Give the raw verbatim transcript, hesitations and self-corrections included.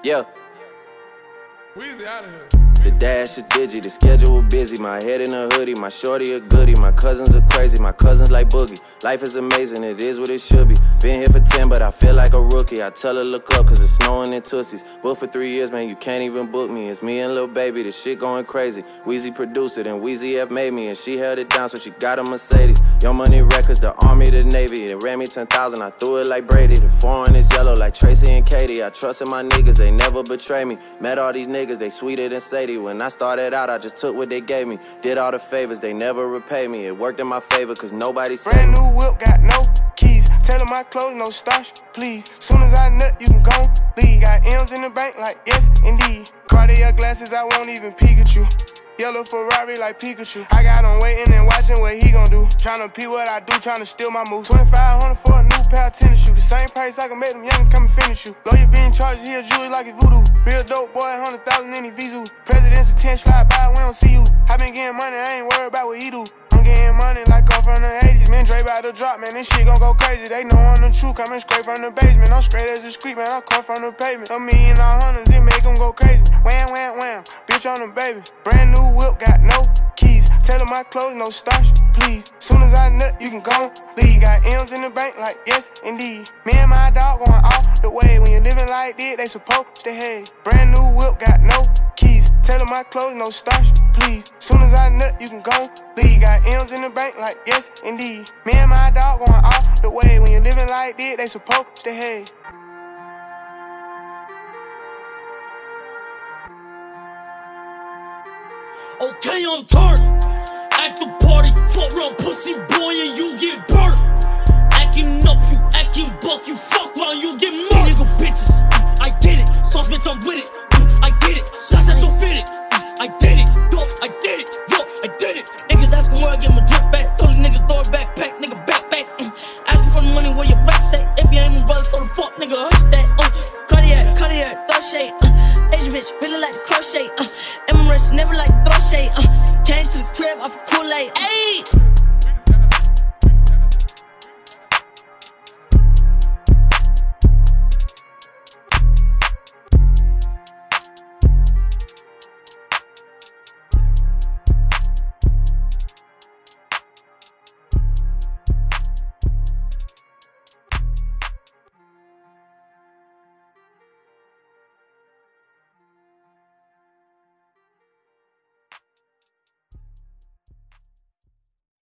Yeah. Weezy out of here. The dash is digi, the schedule busy. My head in a hoodie, my shorty a goodie. My cousins are crazy, my cousins like Boogie. Life is amazing, it is what it should be. Been here for ten, but I feel like a rookie. I tell her look up, cause it's snowing in Tootsies. Booked for three years, man, you can't even book me. It's me and Lil Baby, the shit going crazy. Weezy produced it, and Weezy F made me. And she held it down, so she got a Mercedes. Young Money Records, the Army, the Navy. They ran me ten thousand, I threw it like Brady. The foreign is yellow like Tracy and Katie. I trusted my niggas, they never betray me. Met all these niggas, they sweeter than Sadie. When I started out, I just took what they gave me. Did all the favors, they never repay me. It worked in my favor, cause nobody said Brand new whip, got no keys. Tell them my clothes, no starch, please. Soon as I nut, you can go leave. Got M's in the bank, like yes, indeed. Cartier glasses, I won't even peek at you. Yellow Ferrari like Pikachu. I got him waiting and watching what he gon' do. Tryna pee what I do, tryna steal my moves. twenty-five hundred for a new pair of tennis shoes. The same price I can make them youngins come and finish you. Lawyer being charged here, jewelry like it's voodoo. Real dope boy, one hundred thousand in his Vizu. President's attention slide by, we don't see you. I been getting money, I ain't worried about what he do. I'm getting money like I'm from the eighties. Man, Dre bout to drop, man, this shit gon' go crazy. They know I'm the truth, coming straight from the basement. I'm straight as a street, man, I come from the pavement. A million all hundreds, it make them go crazy. Wham, wham, wham, bitch on the baby. Brand new whip, got no keys. Tell them my clothes, no starch, please. Soon as I nut, you can go leave. Got M's in the bank, like yes, indeed. Me and my dog going all the way. When you living like this, they supposed to hate. Brand new whip, got no keys. Tell them my clothes, no starch, please. Soon as I nut, you can go leave. Got M's in the bank, like yes, indeed. Me and my dog going all the way. When you living like this, they supposed to hate. Okay, I'm turned. At the party, fuck around pussy boy and you get burnt. Acting up, you acting buck, you fuck around, you get murdered.